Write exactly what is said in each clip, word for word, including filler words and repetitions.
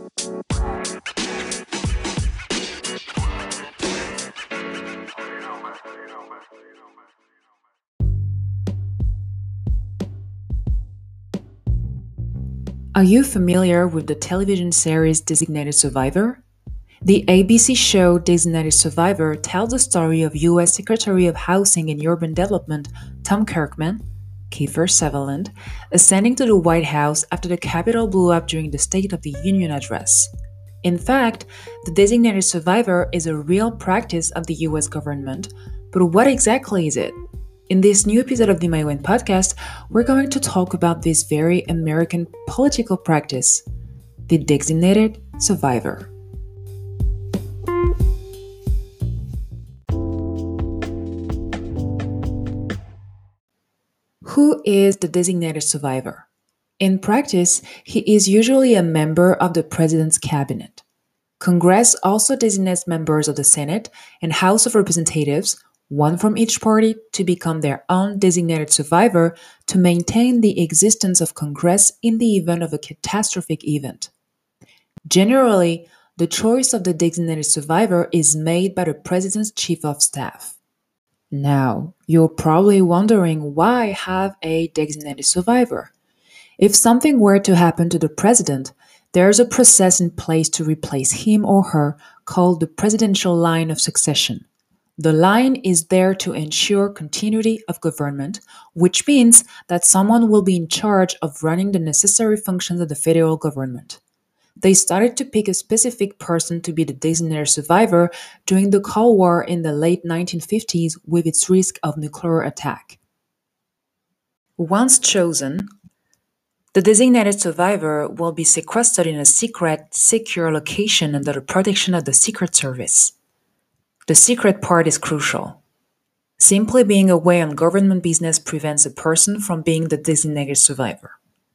Are you familiar with the television series Designated Survivor? The A B C show Designated Survivor tells the story of U S Secretary of Housing and Urban Development Tom Kirkman, Kiefer Sutherland, ascending to the White House after the Capitol blew up during the State of the Union address. In fact, the Designated Survivor is a real practice of the U S government, but what exactly is it? In this new episode of the My Win podcast, we're going to talk about this very American political practice, the Designated Survivor. Who is the Designated Survivor? In practice, he is usually a member of the President's cabinet. Congress also designates members of the Senate and House of Representatives, one from each party, to become their own designated survivor to maintain the existence of Congress in the event of a catastrophic event. Generally, the choice of the designated survivor is made by the President's Chief of Staff. Now, you're probably wondering why have a designated survivor? If something were to happen to the President, there's a process in place to replace him or her called the Presidential Line of Succession. The line is there to ensure continuity of government, which means that someone will be in charge of running the necessary functions of the federal government. They started to pick a specific person to be the designated survivor during the Cold War in the late nineteen fifties with its risk of nuclear attack. Once chosen, the designated survivor will be sequestered in a secret, secure location under the protection of the Secret Service. The secret part is crucial. Simply being away on government business prevents a person from being the designated survivor.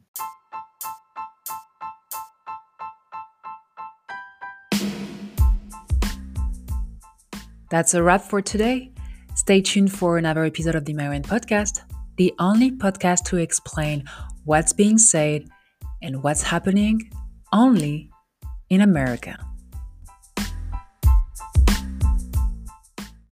That's a wrap for today. Stay tuned for another episode of the My Win podcast, the only podcast to explain what's being said and what's happening only in America.